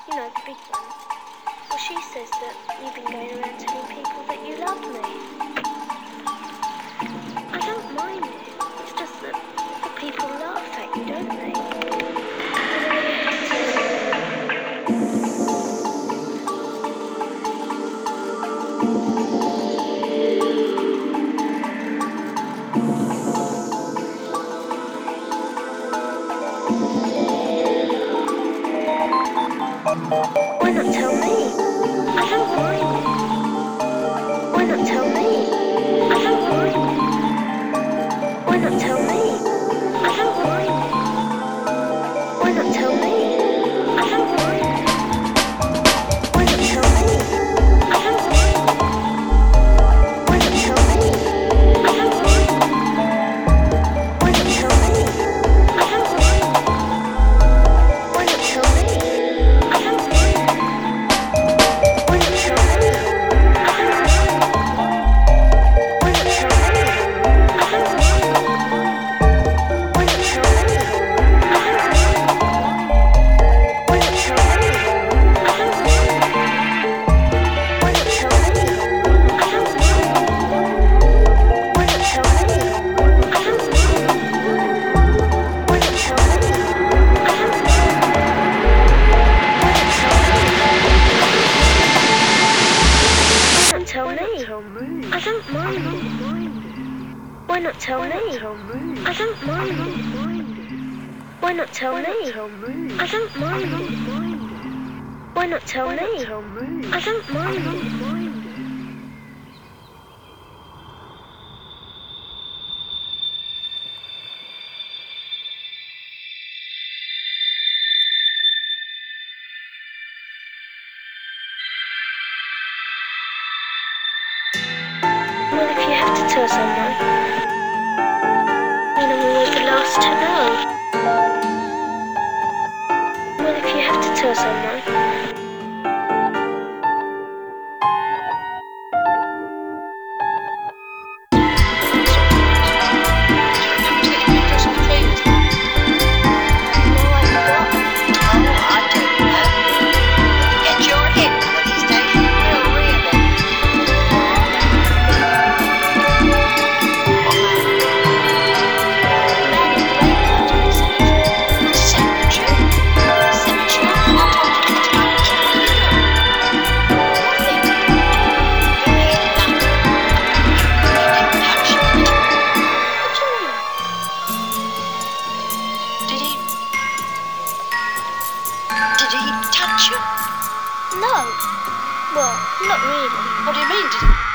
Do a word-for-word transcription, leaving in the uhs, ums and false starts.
You know, the big one. Well, she says that you've been going around telling people that you love me. I don't mind it. It's just that the people laugh at you, don't they? Why not tell me? I don't mind it. Why not tell me? I don't mind it. Why not tell me? I don't mind it. Why not tell me? I don't mind it. Why not tell me? I don't mind it. Why not tell me? I don't mind it. Why not tell me? I don't mind it. Why not tell me? I don't mind it. Why not tell me? I don't mind it. Why not tell me? I don't mind it. Why not tell me? I don't mind it. Why not tell me? I don't mind it. Why not tell me? I don't mind it. Why not tell me? I don't mind it. Why not tell me? I don't mind it. Why not tell me? I don't mind it. Why not tell me? I don't mind it. Why not tell me? I don't mind it. Why not tell me? I don't mind it. Well, if you have to tell someone, then I'm always the last to know. Well, if you have to tell someone, Did he touch you? no. Well, not really. What do you mean? Did he...